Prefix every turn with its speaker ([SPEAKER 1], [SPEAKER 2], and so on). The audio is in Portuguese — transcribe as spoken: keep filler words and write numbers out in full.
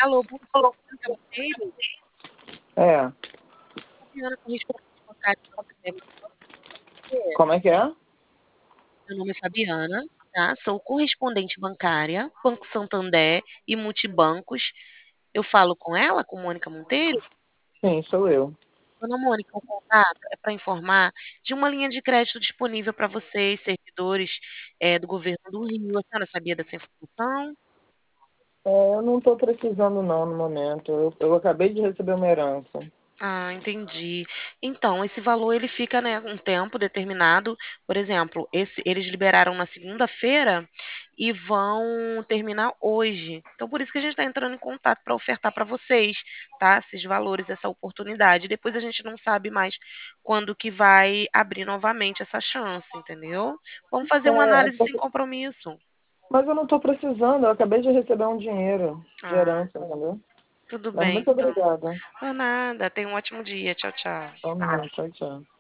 [SPEAKER 1] Alô, bom dia, Mônica Monteiro?
[SPEAKER 2] É.
[SPEAKER 1] Fabiana, correspondente bancária do Banco Santander.
[SPEAKER 2] Como é que é?
[SPEAKER 1] Meu nome é Fabiana, tá? Sou correspondente bancária, Banco Santander e Multibancos. Eu falo com ela, com Mônica Monteiro?
[SPEAKER 2] Sim, sou eu.
[SPEAKER 1] Dona Mônica, o contato é para informar de uma linha de crédito disponível para vocês, servidores, eh, do governo do Rio. A senhora sabia dessa informação?
[SPEAKER 2] É, eu não estou precisando não no momento. Eu, eu acabei de receber uma herança.
[SPEAKER 1] Ah, entendi. Então, esse valor ele fica, né, um tempo determinado. Por exemplo, esse eles liberaram na segunda-feira e vão terminar hoje. Então, por isso que a gente está entrando em contato para ofertar para vocês, tá? Esses valores, essa oportunidade. Depois a gente não sabe mais quando que vai abrir novamente essa chance, entendeu? Vamos fazer uma
[SPEAKER 2] É, é
[SPEAKER 1] análise sem
[SPEAKER 2] porque-
[SPEAKER 1] compromisso.
[SPEAKER 2] mas eu não estou precisando. Eu acabei de receber um dinheiro de
[SPEAKER 1] Ah,
[SPEAKER 2] herança, entendeu?
[SPEAKER 1] tudo
[SPEAKER 2] Mas
[SPEAKER 1] bem,
[SPEAKER 2] muito
[SPEAKER 1] então.
[SPEAKER 2] obrigada.
[SPEAKER 1] Não é nada. Tenha um ótimo dia. Tchau, tchau.
[SPEAKER 2] Vamos, tchau, tchau.